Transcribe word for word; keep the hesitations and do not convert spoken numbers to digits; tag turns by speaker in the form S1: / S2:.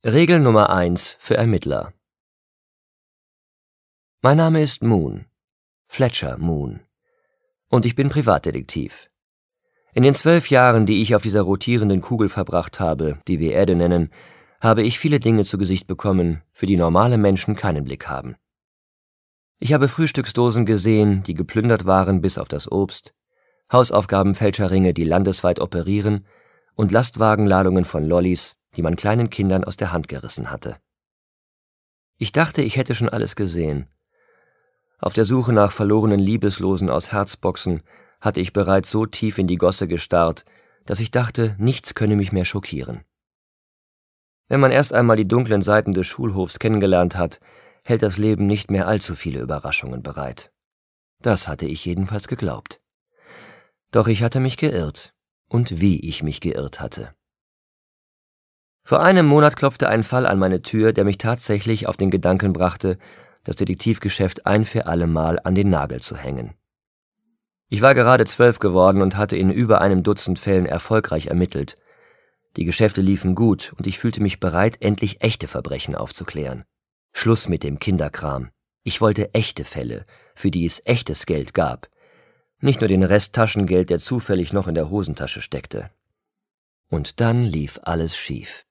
S1: Regel Nummer eins für Ermittler. Mein Name ist Moon, Fletcher Moon, und ich bin Privatdetektiv. In den zwölf Jahren, die ich auf dieser rotierenden Kugel verbracht habe, die wir Erde nennen, habe ich viele Dinge zu Gesicht bekommen, für die normale Menschen keinen Blick haben. Ich habe Frühstücksdosen gesehen, die geplündert waren bis auf das Obst, Hausaufgabenfälscherringe, die landesweit operieren, und Lastwagenladungen von Lollis, die man kleinen Kindern aus der Hand gerissen hatte. Ich dachte, ich hätte schon alles gesehen. Auf der Suche nach verlorenen Liebeslosen aus Herzboxen hatte ich bereits so tief in die Gosse gestarrt, dass ich dachte, nichts könne mich mehr schockieren. Wenn man erst einmal die dunklen Seiten des Schulhofs kennengelernt hat, hält das Leben nicht mehr allzu viele Überraschungen bereit. Das hatte ich jedenfalls geglaubt. Doch ich hatte mich geirrt, und wie ich mich geirrt hatte. Vor einem Monat klopfte ein Fall an meine Tür, der mich tatsächlich auf den Gedanken brachte, das Detektivgeschäft ein für alle Mal an den Nagel zu hängen. Ich war gerade zwölf geworden und hatte in über einem Dutzend Fällen erfolgreich ermittelt. Die Geschäfte liefen gut und ich fühlte mich bereit, endlich echte Verbrechen aufzuklären. Schluss mit dem Kinderkram. Ich wollte echte Fälle, für die es echtes Geld gab. Nicht nur den Rest Taschengeld, der zufällig noch in der Hosentasche steckte. Und dann lief alles schief.